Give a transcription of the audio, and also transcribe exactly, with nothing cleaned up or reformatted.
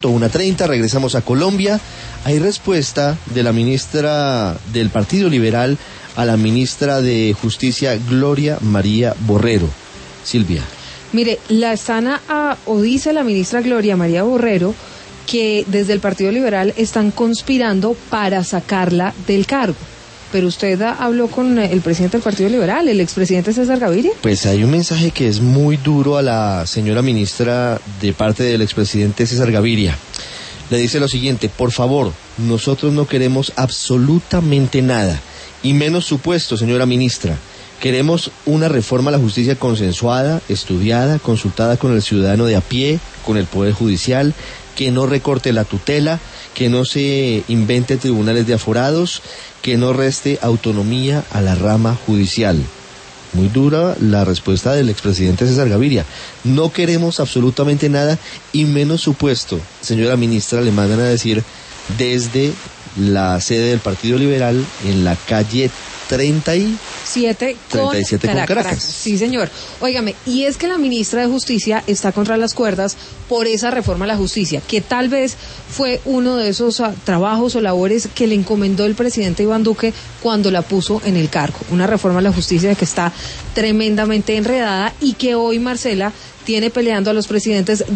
una treinta, regresamos a Colombia. Hay respuesta de la ministra del Partido Liberal a la ministra de Justicia, Gloria María Borrero. Silvia. Mire, la sana a, o dice la ministra Gloria María Borrero que desde el Partido Liberal están conspirando para sacarla del cargo. Pero usted habló con el presidente del Partido Liberal, el expresidente César Gaviria. Pues hay un mensaje que es muy duro a la señora ministra de parte del expresidente César Gaviria. Le dice lo siguiente: por favor, nosotros no queremos absolutamente nada, y menos supuesto, señora ministra. Queremos una reforma a la justicia consensuada, estudiada, consultada con el ciudadano de a pie, con el Poder Judicial, que no recorte la tutela, que no se invente tribunales de aforados, que no reste autonomía a la rama judicial. Muy dura la respuesta del expresidente César Gaviria. No queremos absolutamente nada y menos supuesto. Señora ministra, le mandan a decir desde la sede del Partido Liberal en la calle treinta y siete con Caracas. Caracas. Sí, señor. Óigame, y es que la ministra de Justicia está contra las cuerdas por esa reforma a la justicia, que tal vez fue uno de esos uh, trabajos o labores que le encomendó el presidente Iván Duque cuando la puso en el cargo. Una reforma a la justicia que está tremendamente enredada y que hoy Marcela tiene peleando a los presidentes